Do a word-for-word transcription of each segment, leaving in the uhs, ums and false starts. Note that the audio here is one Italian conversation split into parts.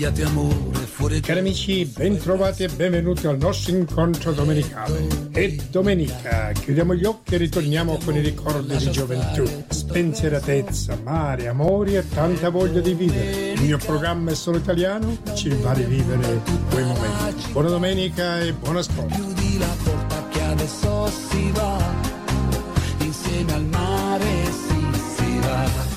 studiate amore fuori. Cari amici, ben trovati e benvenuti al nostro incontro domenicale. È domenica, chiudiamo gli occhi e ritorniamo con i ricordi di gioventù, spensieratezza, mare, amori e tanta voglia di vivere. Il mio programma è solo italiano, ci fa rivivere quei momenti. Buona domenica e buon ascolto. Chiudi la porta che adesso si va, insieme al mare si, si va.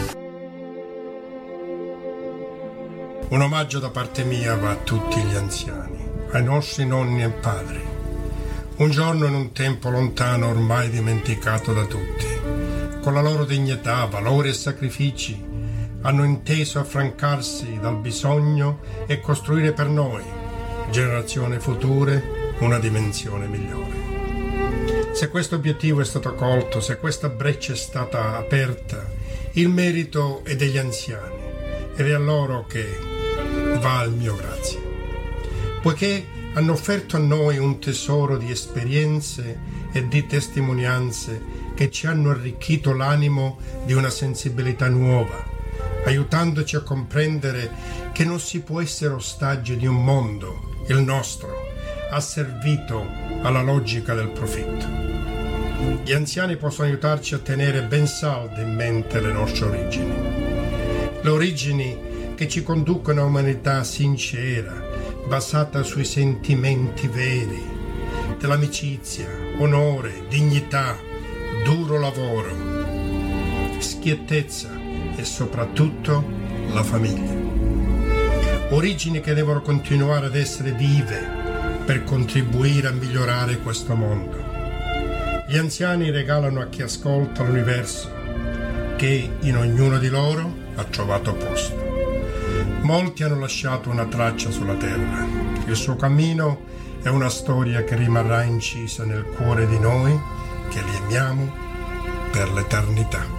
Un omaggio da parte mia va a tutti gli anziani, ai nostri nonni e padri. Un giorno in un tempo lontano ormai dimenticato da tutti, con la loro dignità, valori e sacrifici, hanno inteso affrancarsi dal bisogno e costruire per noi, generazioni future, una dimensione migliore. Se questo obiettivo è stato colto, se questa breccia è stata aperta, il merito è degli anziani ed è a loro che va il mio grazie, poiché hanno offerto a noi un tesoro di esperienze e di testimonianze che ci hanno arricchito l'animo di una sensibilità nuova, aiutandoci a comprendere che non si può essere ostaggi di un mondo, il nostro, asservito alla logica del profitto. Gli anziani possono aiutarci a tenere ben salde in mente le nostre origini, le origini che ci conducono a un'umanità sincera, basata sui sentimenti veri, dell'amicizia, onore, dignità, duro lavoro, schiettezza e soprattutto la famiglia. Origini che devono continuare ad essere vive per contribuire a migliorare questo mondo. Gli anziani regalano a chi ascolta l'universo che in ognuno di loro ha trovato posto. Molti hanno lasciato una traccia sulla terra. Il suo cammino è una storia che rimarrà incisa nel cuore di noi, che li amiamo per l'eternità.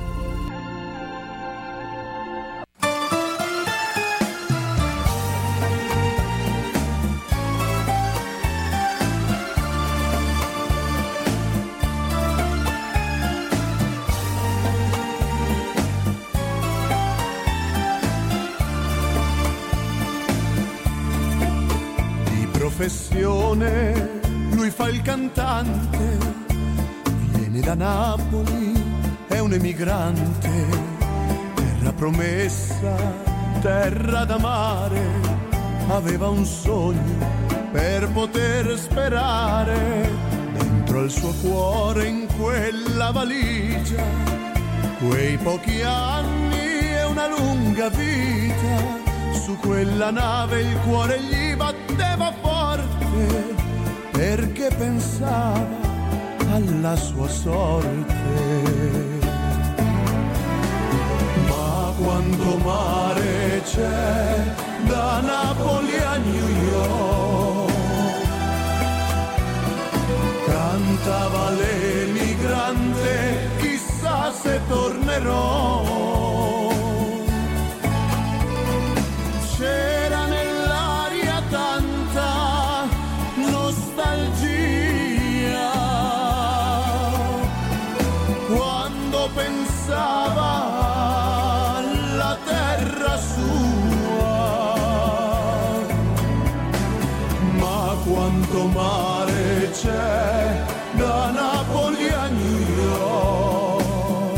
Professione, lui fa il cantante, viene da Napoli, è un emigrante, terra promessa, terra da mare, aveva un sogno per poter sperare, dentro il suo cuore in quella valigia, quei pochi anni e una lunga vita. Su quella nave il cuore gli batteva forte perché pensava alla sua sorte. Ma quanto mare c'è da Napoli a New York, cantava l'emigrante, chissà se tornerò. C'era nell'aria tanta nostalgia quando pensava alla terra sua. Ma quanto mare c'è da Napoli a New York,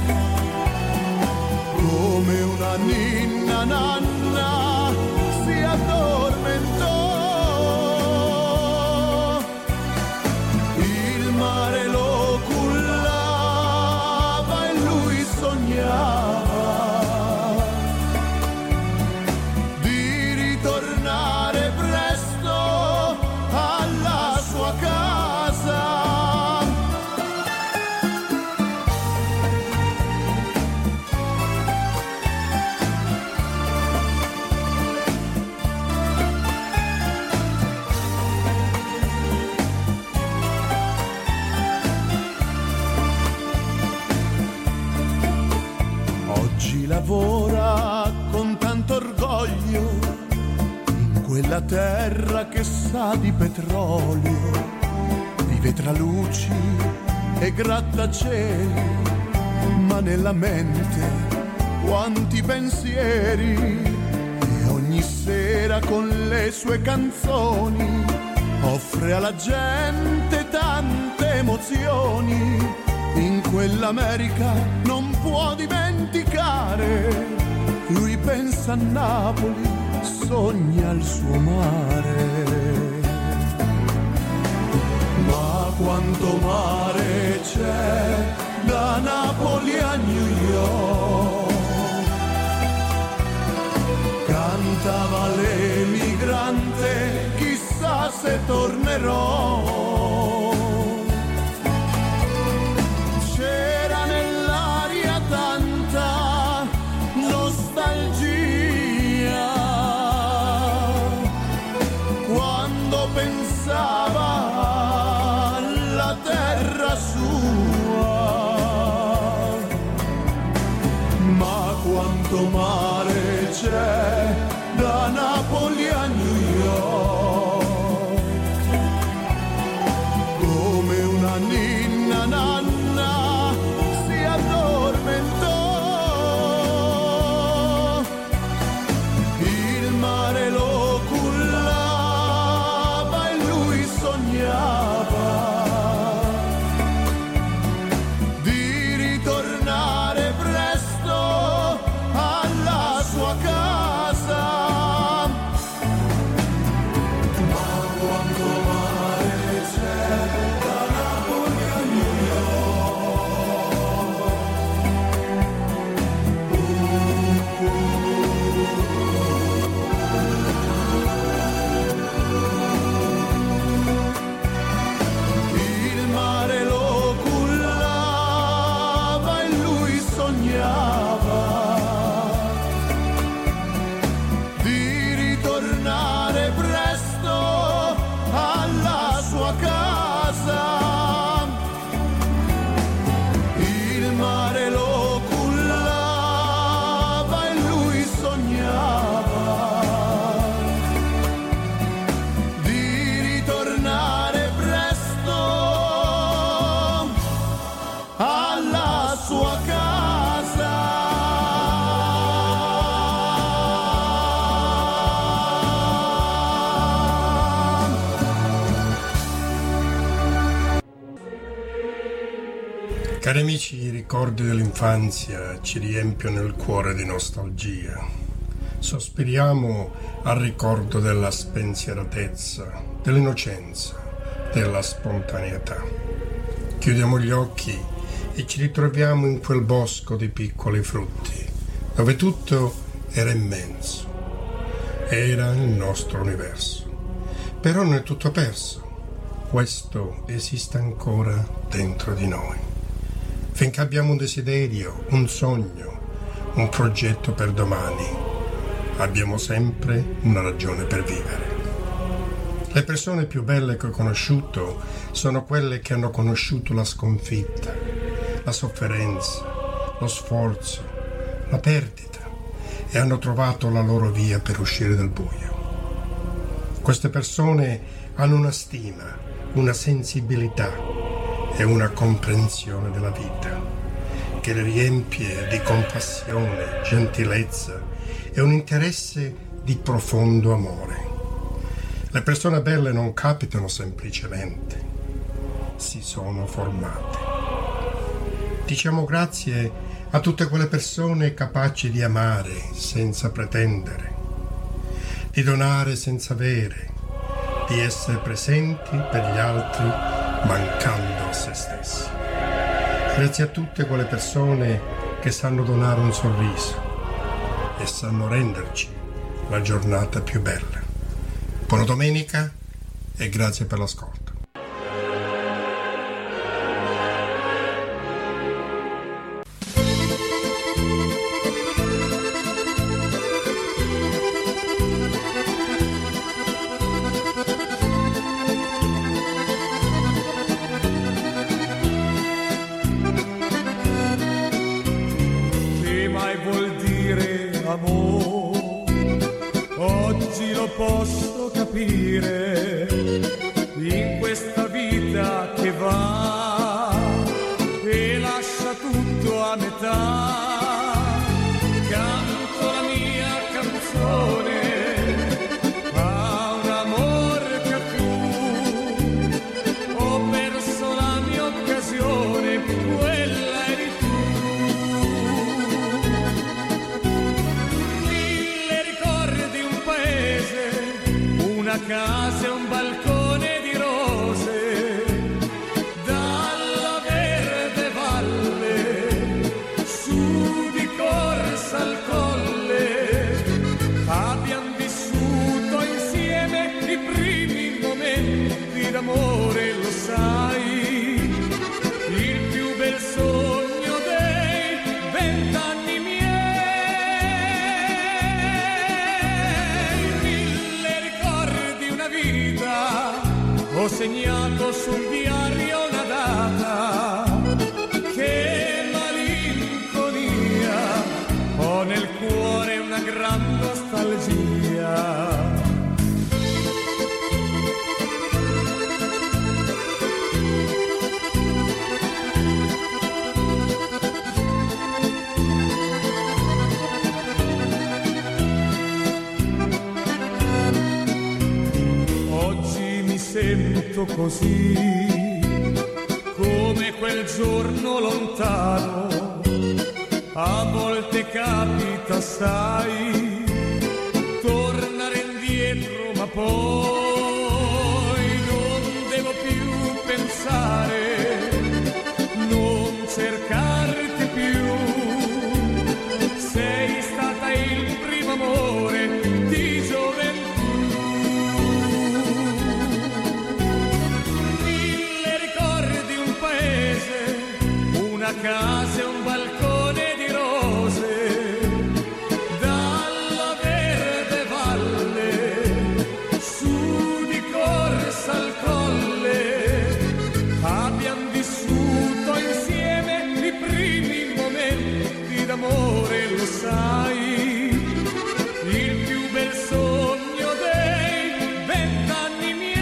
come una ninna nanna si addormentò, il mare lo cullava e lui sognava di ritornare presto alla sua casa. Lavora con tanto orgoglio in quella terra che sa di petrolio, vive tra luci e grattacieli, ma nella mente quanti pensieri, e ogni ogni sera con le sue canzoni offre alla gente tante emozioni. In quell'America non può dimenticare, lui pensa a Napoli, sogna il suo mare. Ma quanto mare c'è da Napoli a New York, cantava l'emigrante, chissà se tornerò. C'era nell'aria tanta nostalgia quando pensava alla terra sua. Ma quanto mare c'è da Napoli a New York, come una ninna nanna si addormentò, il mare lo cullava e lui sognava di ritornare presto alla sua casa. Ma quanto mare c'è da Napoli a New York. Il mare lo cullava e lui sognava di ritornare presto alla sua casa. Il mare lo cullava e lui sognava di ritornare presto alla sua Cari amici, i ricordi dell'infanzia ci riempiono il cuore di nostalgia. Sospiriamo al ricordo della spensieratezza, dell'innocenza, della spontaneità. Chiudiamo gli occhi e ci ritroviamo in quel bosco di piccoli frutti, dove tutto era immenso. Era il nostro universo. Però non è tutto perso. Questo esiste ancora dentro di noi. Finché abbiamo un desiderio, un sogno, un progetto per domani, abbiamo sempre una ragione per vivere. Le persone più belle che ho conosciuto sono quelle che hanno conosciuto la sconfitta, la sofferenza, lo sforzo, la perdita e hanno trovato la loro via per uscire dal buio. Queste persone hanno una stima, una sensibilità e una comprensione della vita che le riempie di compassione, gentilezza e un interesse di profondo amore. Le persone belle non capitano semplicemente, si sono formate. Diciamo grazie a tutte quelle persone capaci di amare senza pretendere, di donare senza avere, di essere presenti per gli altri mancando a se stessi. Grazie a tutte quelle persone che sanno donare un sorriso e sanno renderci la giornata più bella. Buona domenica e grazie per l'ascolto. Oggi lo posso capire, in questa vita che va e lascia tutto a metà. Canto la mia canzone ho segnato sul diario una data, che malinconia, ho nel cuore una gran nostalgia. Sento così come quel giorno lontano, a volte capita, sai, tornare indietro, ma poi non devo più pensare, non cercarti più, sei stata il primo amore di gioventù. Una casa e un balcone di rose, dalla verde valle, su di corsa al colle, abbiamo vissuto insieme i primi momenti d'amore, lo sai, il più bel sogno dei vent'anni miei.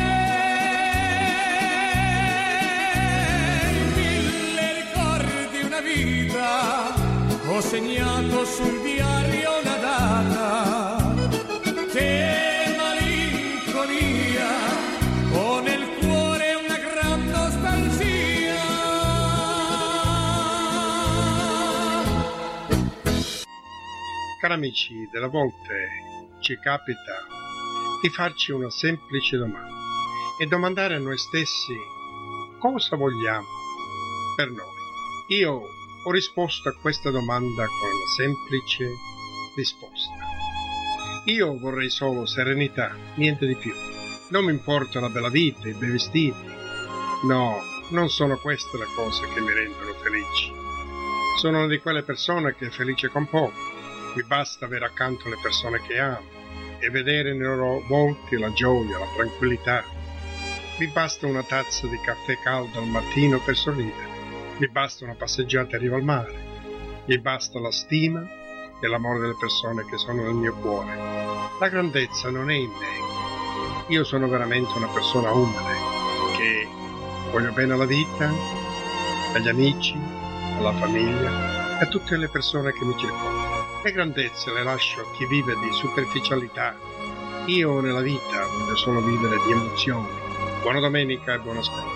Ho segnato sul diario una data, che malinconia, ho nel cuore una gran nostalgia. Cari amici, delle volte ci capita di farci una semplice domanda e domandare a noi stessi cosa vogliamo per noi. Io ho risposto a questa domanda con una semplice risposta. Io vorrei solo serenità, niente di più. Non mi importa la bella vita, i bei vestiti. No, non sono queste le cose che mi rendono felici. Sono una di quelle persone che è felice con poco. Mi basta avere accanto le persone che amo e vedere nei loro volti la gioia, la tranquillità. Mi basta una tazza di caffè caldo al mattino per sorridere. Mi basta una passeggiata in riva al mare, mi basta la stima e l'amore delle persone che sono nel mio cuore. La grandezza non è in me. Io sono veramente una persona umile, che voglio bene alla vita, agli amici, alla famiglia e a tutte le persone che mi circondano. Le grandezze le lascio a chi vive di superficialità. Io nella vita voglio solo vivere di emozioni. Buona domenica e buona scuola.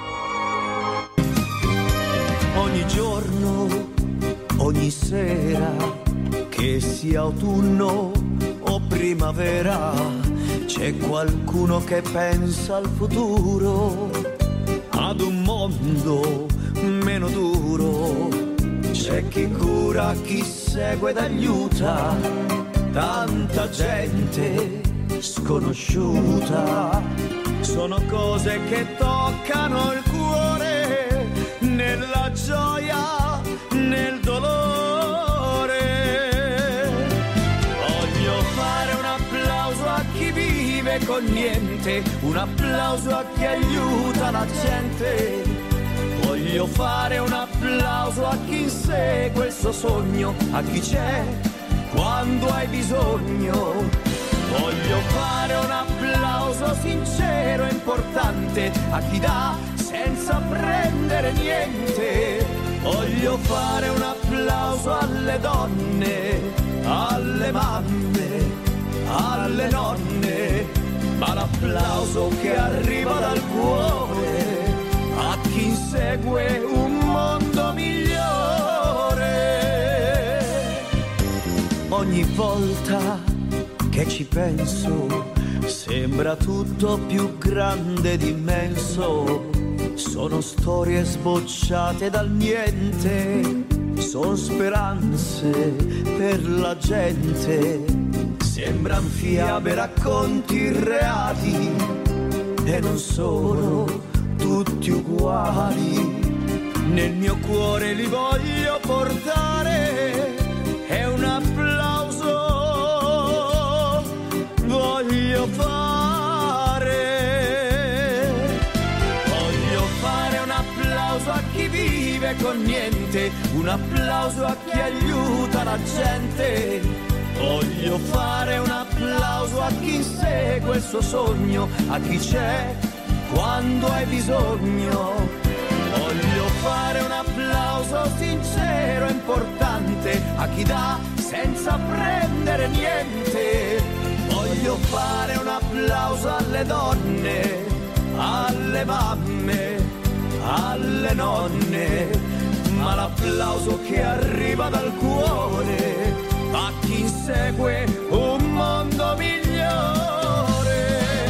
Ogni giorno, ogni sera, che sia autunno o primavera, c'è qualcuno che pensa al futuro, ad un mondo meno duro. C'è chi cura, chi segue ed aiuta, tanta gente sconosciuta. Sono cose che toccano il cuore, nella gioia, nel dolore. Voglio fare un applauso a chi vive con niente, un applauso a chi aiuta la gente. Voglio fare un applauso a chi insegue il suo sogno, a chi c'è quando hai bisogno. Voglio fare un applauso sincero e importante a chi dà senza prendere niente. Voglio fare un applauso alle donne, alle mamme, alle nonne, ma l'applauso che arriva dal cuore a chi insegue un mondo migliore. Ogni volta che ci penso sembra tutto più grande ed immenso. Sono storie sbocciate dal niente, son speranze per la gente. Sembran fiabe, racconti irreali e non sono tutti uguali. Nel mio cuore li voglio portare e un applauso voglio fare con niente, un applauso a chi aiuta la gente. Voglio fare un applauso a chi insegue il suo sogno, a chi c'è quando hai bisogno. Voglio fare un applauso sincero e importante a chi dà senza prendere niente. Voglio fare un applauso alle donne, alle mamme, alle nonne, ma l'applauso che arriva dal cuore a chi insegue un mondo migliore.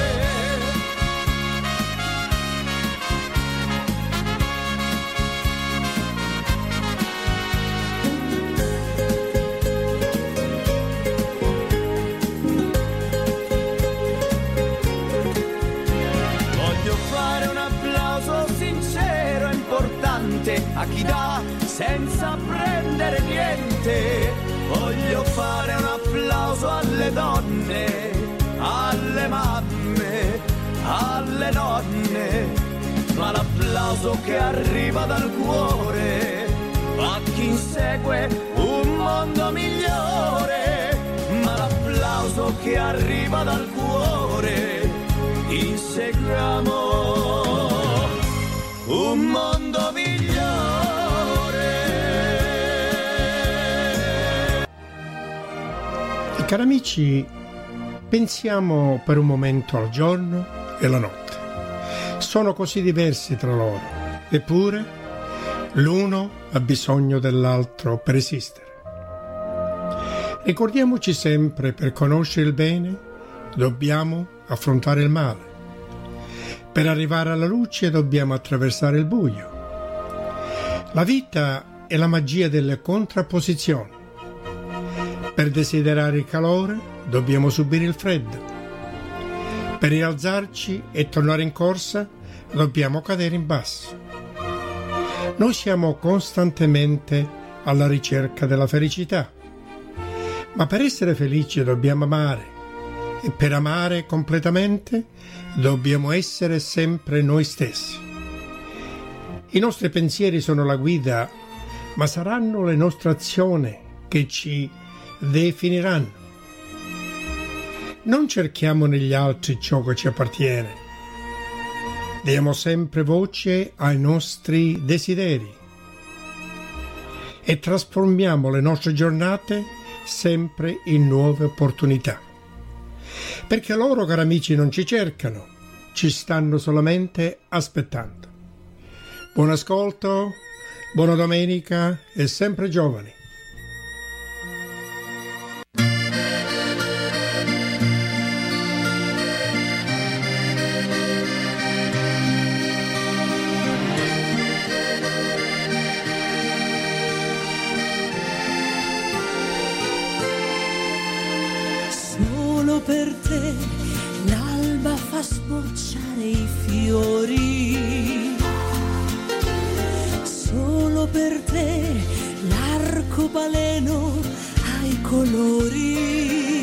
Voglio fare un applauso sincero e importante a chi dà senza prendere niente. Voglio fare un applauso alle donne, alle mamme, alle nonne, ma l'applauso che arriva dal cuore a chi insegue un mondo migliore. Ma l'applauso che arriva dal cuore, inseguiamo un mondo migliore. Cari amici, pensiamo per un momento al giorno e alla notte. Sono così diversi tra loro, eppure l'uno ha bisogno dell'altro per esistere. Ricordiamoci sempre, per conoscere il bene dobbiamo affrontare il male. Per arrivare alla luce dobbiamo attraversare il buio. La vita è la magia delle contrapposizioni. Per desiderare il calore dobbiamo subire il freddo. Per rialzarci e tornare in corsa dobbiamo cadere in basso. Noi siamo costantemente alla ricerca della felicità, ma per essere felici dobbiamo amare, e per amare completamente dobbiamo essere sempre noi stessi. I nostri pensieri sono la guida, ma saranno le nostre azioni che ci definiranno. Non cerchiamo negli altri ciò che ci appartiene. Diamo sempre voce ai nostri desideri e trasformiamo le nostre giornate sempre in nuove opportunità. Perché loro, cari amici, non ci cercano, ci stanno solamente aspettando. Buon ascolto, buona domenica e sempre giovani. Per te l'alba fa sbocciare i fiori, solo per te l'arcobaleno ha i colori,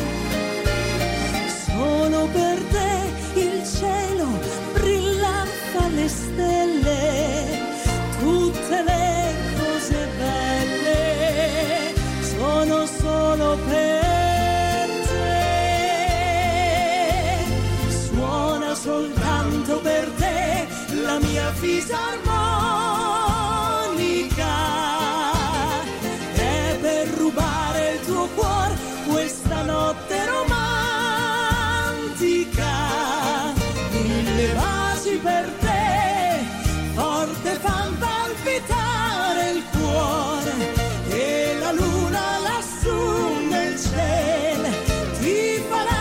solo per te il cielo brilla fra le stelle, tutte le cose belle sono solo per soltanto per te la mia fisarmonica, è per rubare il tuo cuore questa notte romantica. Mille vasi per te, forte fan palpitare il cuore, e la luna lassù nel cielo ti farà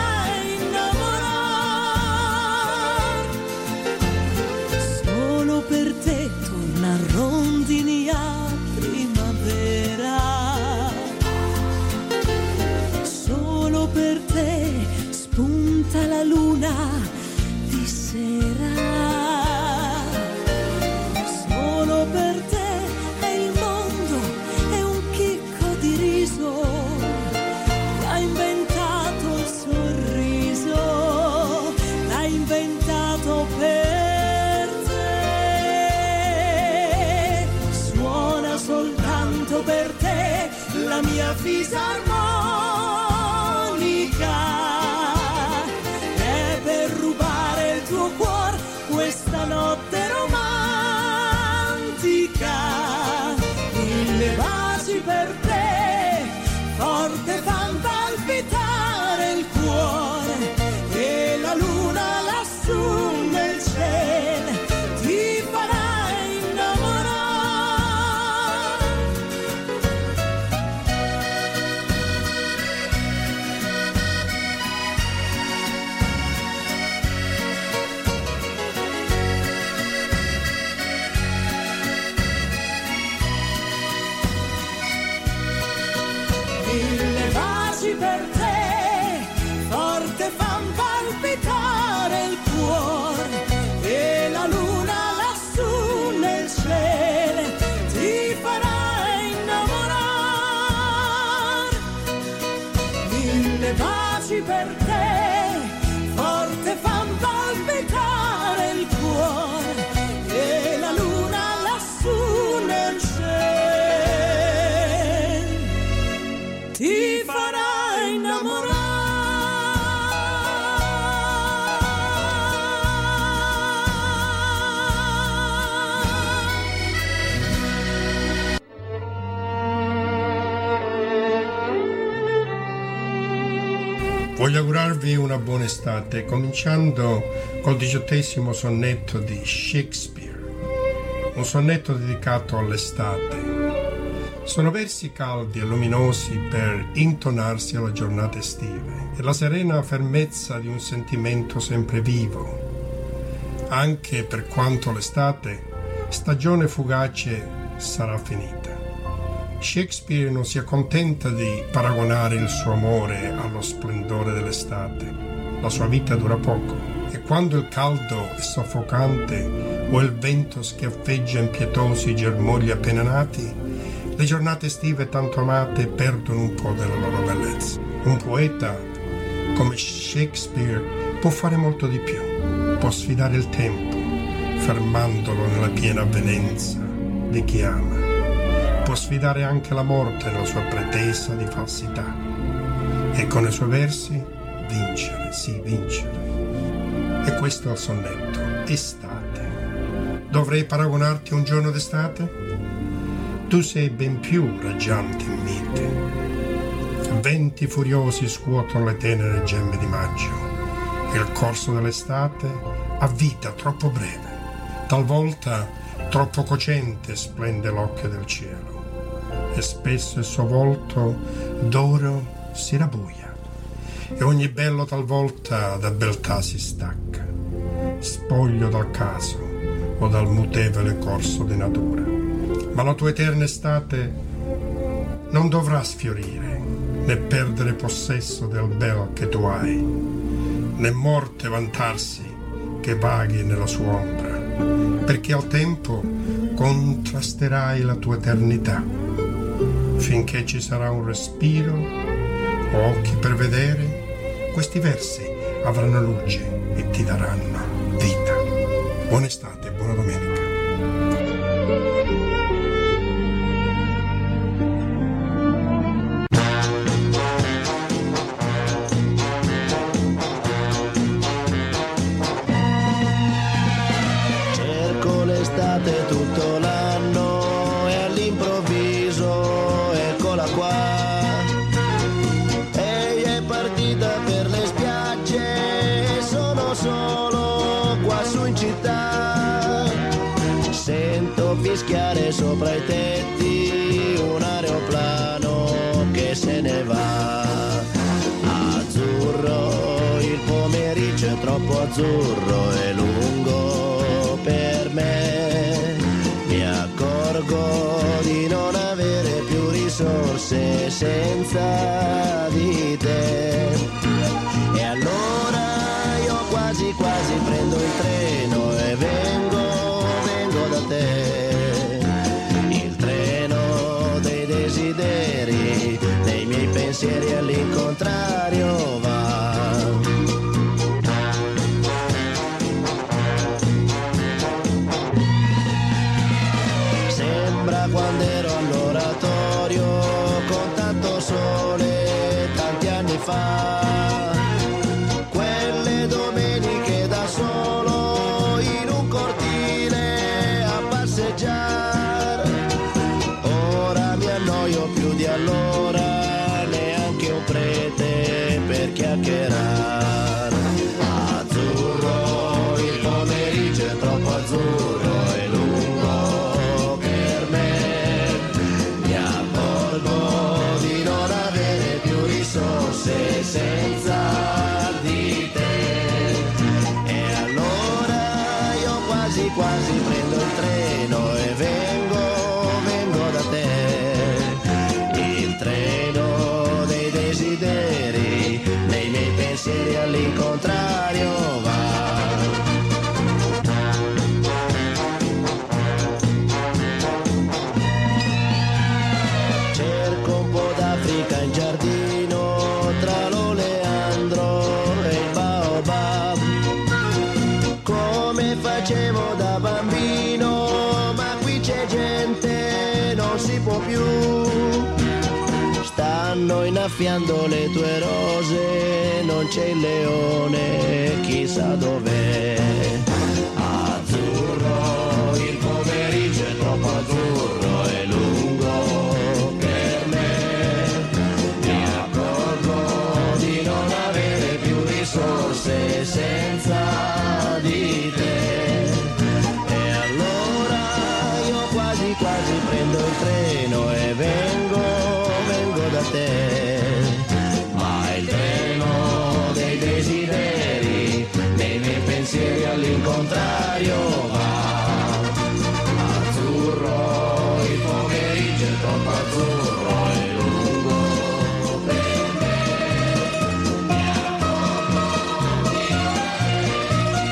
per te le paci per te, forte fan palpitare il cuore e la luna lassù nel cielo ti farà innamorare. Voglio augurarvi una buona estate, cominciando col diciottesimo sonnetto di Shakespeare, un sonnetto dedicato all'estate. Sono versi caldi e luminosi per intonarsi alle giornate estive e la serena fermezza di un sentimento sempre vivo, anche per quanto l'estate, stagione fugace, sarà finita. Shakespeare non si accontenta di paragonare il suo amore allo splendore dell'estate. La sua vita dura poco e quando il caldo è soffocante o il vento schiaffeggia impietosi i germogli appena nati, le giornate estive tanto amate perdono un po' della loro bellezza. Un poeta come Shakespeare può fare molto di più. Può sfidare il tempo, fermandolo nella piena avvenenza di chi ama. Può sfidare anche la morte nella sua pretesa di falsità e con i suoi versi vincere, sì, vincere. E questo è il sonnetto, estate. Dovrei paragonarti a un giorno d'estate? Tu sei ben più raggiante in mite. Venti furiosi scuotono le tenere gemme di maggio e il corso dell'estate ha vita troppo breve. Talvolta troppo cocente splende l'occhio del cielo e spesso il suo volto d'oro si rabbuia e ogni bello talvolta da beltà si stacca, spoglio dal caso o dal mutevole corso di natura. Ma la tua eterna estate non dovrà sfiorire né perdere possesso del bel che tu hai, né morte vantarsi che vaghi nella sua ombra, perché al tempo contrasterai la tua eternità, finché ci sarà un respiro o occhi per vedere, questi versi avranno luce e ti daranno vita. Buona estate e buona domenica. Cerco l'estate tutto l'anno e all'improvviso eccola qua. Ehi, è partita per le spiagge e sono solo qua su in città. Sento fischiare sopra i tetti un aeroplano che se ne va. Azzurro, il pomeriggio è troppo azzurro e lungo per me. Mi accorgo di non avere più risorse senza di te. E allora io quasi quasi prendo il treno e vengo, vengo da te. Il treno dei desideri, dei miei pensieri all'incontrario va. Sembra quando ero all'oratorio con tanto sole tanti anni fa, quelle domeniche da solo in un cortile a passeggiare. Ora mi annoio più di allora, neanche un prete per chiacchierare. Azzurro, il pomeriggio è troppo azzurro e lungo per me. Mi accorgo di non avere più risorse senza di te. E allora io quasi quasi prendo il treno e vengo, vengo da te. Il treno dei desideri, dei miei pensieri all'incontrario va. Cerco un po' d'Africa in giardino tra l'ole stanno innaffiando le tue rose, non c'è il leone, chissà dov'è. Azzurro, il pomeriggio è troppo azzurro e lungo per me. Mi accorgo di non avere più risorse senza di te. E allora io quasi quasi prendo il treno e vengo, vengo da te. Ma il treno dei desideri, dei miei pensieri all'incontrario va. Azzurro, il pomeriggio è troppo azzurro e lungo per me. Mi accorgo di non avere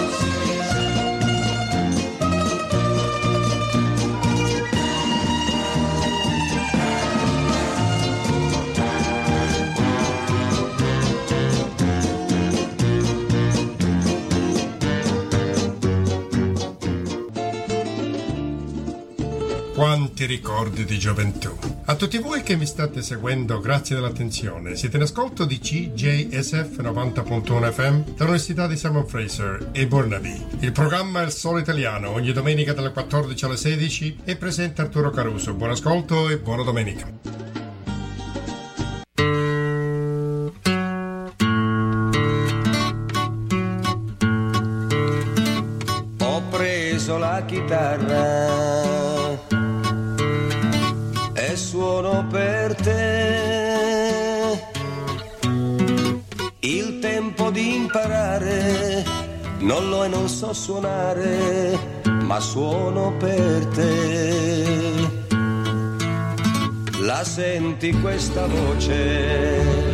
Quanti ricordi di gioventù. A tutti voi che mi state seguendo, grazie dell'attenzione. Siete in ascolto di C J S F novanta punto uno F M dall'Università di Simon Fraser e Burnaby. Il programma è Il Solo Italiano, ogni domenica dalle quattordici alle sedici, e presenta Arturo Caruso. Buon ascolto e buona domenica. Ho preso la chitarra e suono per te. Il tempo di imparare non lo e non so suonare, ma suono per te. La senti questa voce?